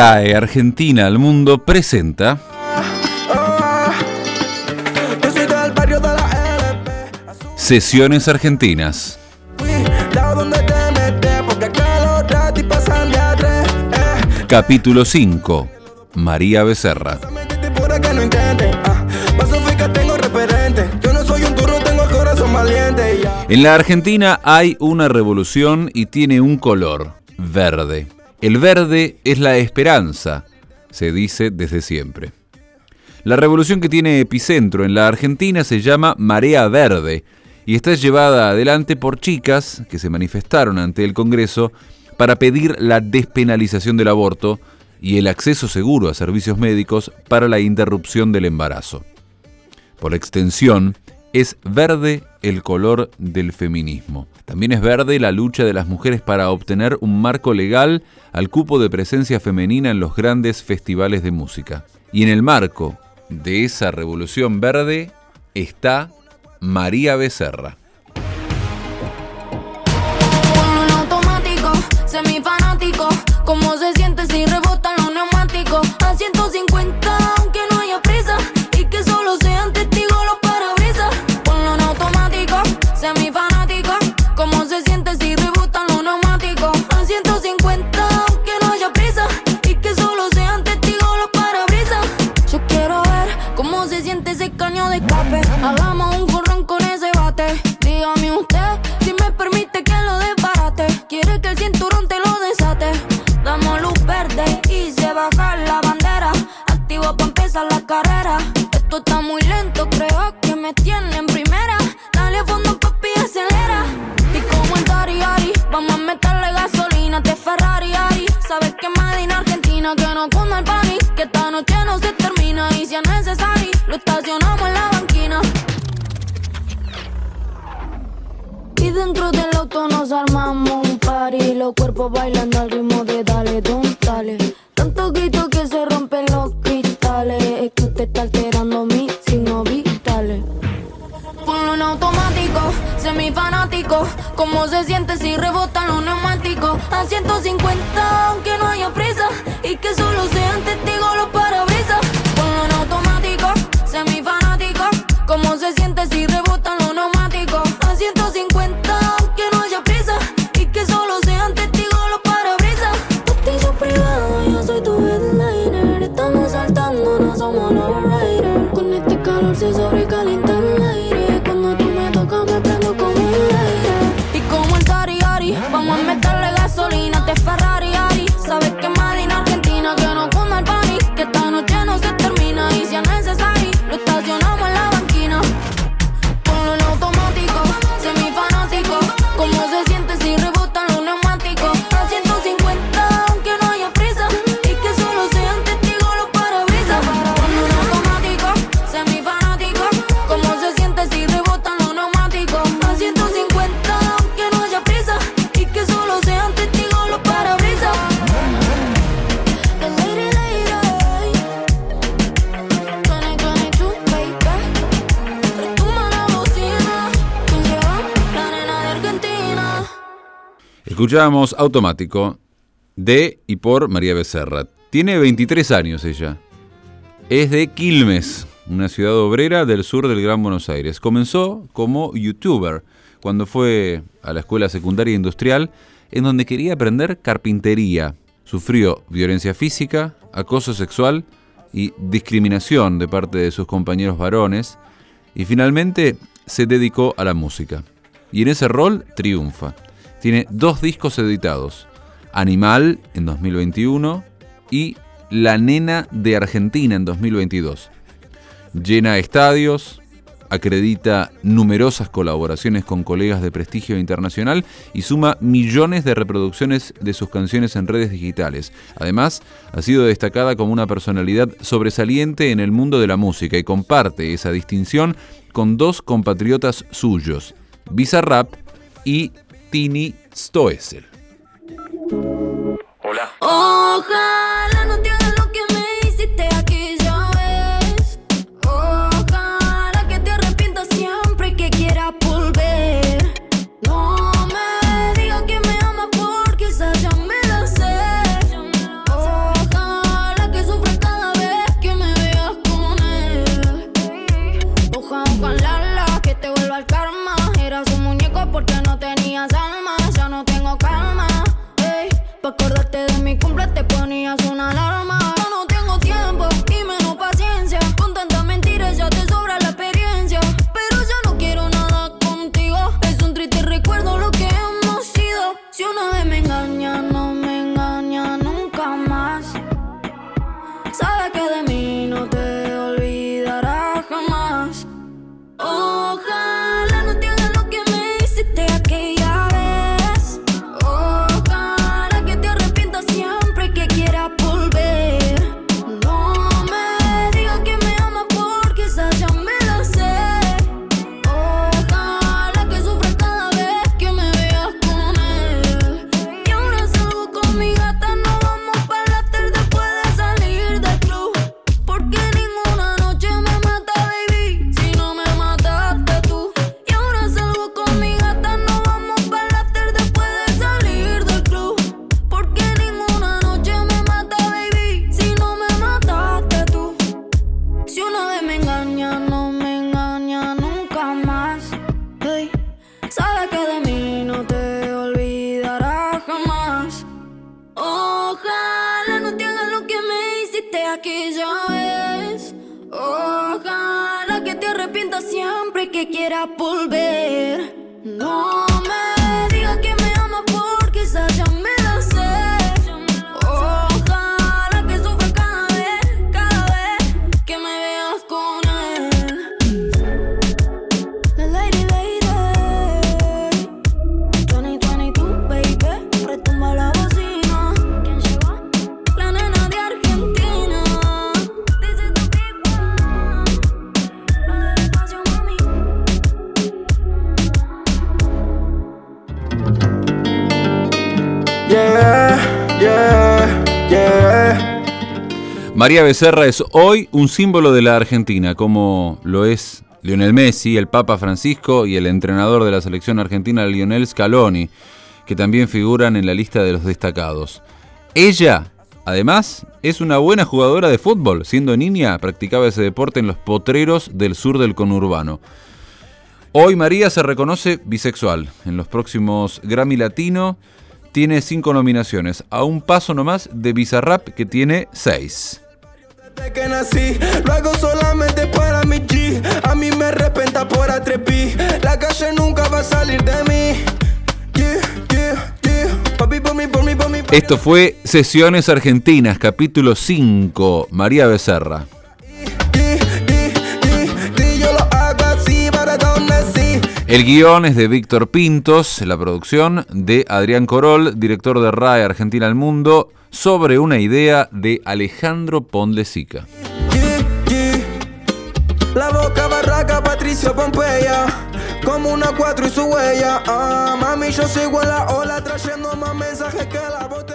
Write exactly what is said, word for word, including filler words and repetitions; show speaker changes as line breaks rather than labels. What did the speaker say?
trae Argentina al mundo presenta Sesiones Argentinas. Capítulo cinco. María Becerra. En la Argentina hay una revolución y tiene un color, verde. El verde es la esperanza, se dice desde siempre. La revolución que tiene epicentro en la Argentina se llama Marea Verde y está llevada adelante por chicas que se manifestaron ante el Congreso para pedir la despenalización del aborto y el acceso seguro a servicios médicos para la interrupción del embarazo. Por extensión, es verde el color del feminismo. También es verde la lucha de las mujeres para obtener un marco legal al cupo de presencia femenina en los grandes festivales de música. Y en el marco de esa revolución verde está María Becerra.
Con un automático, semifanático, ¿cómo se siente si rebotan los neumáticos? A ciento cincuenta, aunque no haya prisa, y que solo sean testigos los parabrisas. Ponlo en automático, semifanático, ¿cómo se siente si rebotan los neumáticos? A ciento cincuenta, aunque no haya prisa, y que solo sean testigos los parabrisas. Yo quiero ver cómo se siente ese caño de escape. Hagamos un jorrón con ese bate. Dígame usted si me permite que lo desbarate. Quiere que el cinturón te lo desate. Damos luz verde y se baja la bandera. Activo pa' empezar la carrera. Esto está muy lento, creo que me tiene en primera. Dale a fondo, papi, acelera. Y como el Dari Ari, vamos a meterle gasolina. Te Ferrari Ari, sabes que Made in Argentina, que no cunda el pánico, que esta noche no se termina. Y si es necesario, lo estacionamos en la banquina. Y dentro del auto nos armamos un party, los cuerpos bailando al ritmo de dale, don, dale. Tanto grito que se rompen los cristales, es que usted está alterando mis signos vitales. Ponlo en automático, semifanático, ¿cómo se siente si rebotan los neumáticos? A ciento cincuenta, aunque no haya prisa, y que solo sean testigos los parabrisas. Ponlo en automático, semifanático, ¿cómo se siente si rebotan los neumáticos? A ciento cincuenta, aunque no haya prisa, y que solo sean testigos los parabrisas. Botella privada, yo soy tu headliner. Estamos saltando, no somos los riders. Con este calor se sobrecalienta el aire. Cuando tú me tocas me prendo como el aire. Y como el Dari Ari, vamos a meterle gasolina. Te Ferrari Ari, sabes que Made in Argentina, que no cunda el pánico, que esta noche no se termina. Y si es necesario, lo estacionamos en la banquina. Ponlo en automático, semifanático, ¿cómo se siente si rebotan los neumáticos? A ciento cincuenta, aunque no haya prisa, y que solo sean testigos los parabrisas. Ponlo en automático, semifanático, ¿cómo se siente si rebotan los neumáticos? A ciento cincuenta, aunque no haya prisa, y que solo sean testigos los parabrisas. The lady, lady, twenty twenty-two, baby. Retumba la bocina, tú llevas la nena de Argentina.
Escuchábamos Automático de y por María Becerra. Tiene veintitrés años ella. Es de Quilmes, una ciudad obrera del sur del Gran Buenos Aires. Comenzó como youtuber cuando fue a la escuela secundaria industrial en donde quería aprender carpintería. Sufrió violencia física, acoso sexual y discriminación de parte de sus compañeros varones y finalmente se dedicó a la música. Y en ese rol triunfa. Tiene dos discos editados, Animal en dos mil veintiuno y La Nena de Argentina en dos mil veintidós. Llena estadios, acredita numerosas colaboraciones con colegas de prestigio internacional y suma millones de reproducciones de sus canciones en redes digitales. Además, ha sido destacada como una personalidad sobresaliente en el mundo de la música y comparte esa distinción con dos compatriotas suyos, Bizarrap y Tini Stoessel.
Hola.
Ojalá no te hagas lo que me hiciste aquella vez. Ojalá que te arrepientas siempre y que quieras volver. No me digas que me amas porque esa ya me la sé. Ojalá que quieras volver. No me digas que me amas porque quizás ya me la sé. Ojalá que sufra cada vez, cada vez que me veas con él. La lady, lady, veinte veintidós, baby, retumba la bocina. ¿Quién llegó? La nena de Argentina. Dice tu pipa, no del espacio, mami.
Yeah, yeah, yeah. María Becerra es hoy un símbolo de la Argentina, como lo es Lionel Messi, el Papa Francisco y el entrenador de la selección argentina, Lionel Scaloni, que también figuran en la lista de los destacados. Ella, además, es una buena jugadora de fútbol. Siendo niña, practicaba ese deporte en los potreros del sur del conurbano. Hoy María se reconoce bisexual. En los próximos Grammy Latino tiene cinco nominaciones, a un paso nomás de Bizarrap, que tiene seis.
Desde que nací, lo hago solamente para mi G. A mí me respeta por atrepí. La calle nunca va a salir de mí. Yeah, yeah, yeah. Papi, por mí, por mí, por mí, por mí.
Esto fue Sesiones Argentinas, capítulo cinco, María Becerra. El guión es de Víctor Pintos, la producción de Adrián Corol, director de R A E Argentina al Mundo, sobre una idea de Alejandro Pondlesica.
La boca barraca, Patricio Pompeya, como una cuatro y su huella. Ah, mami, yo sigo en la ola trayendo más mensajes que la botella.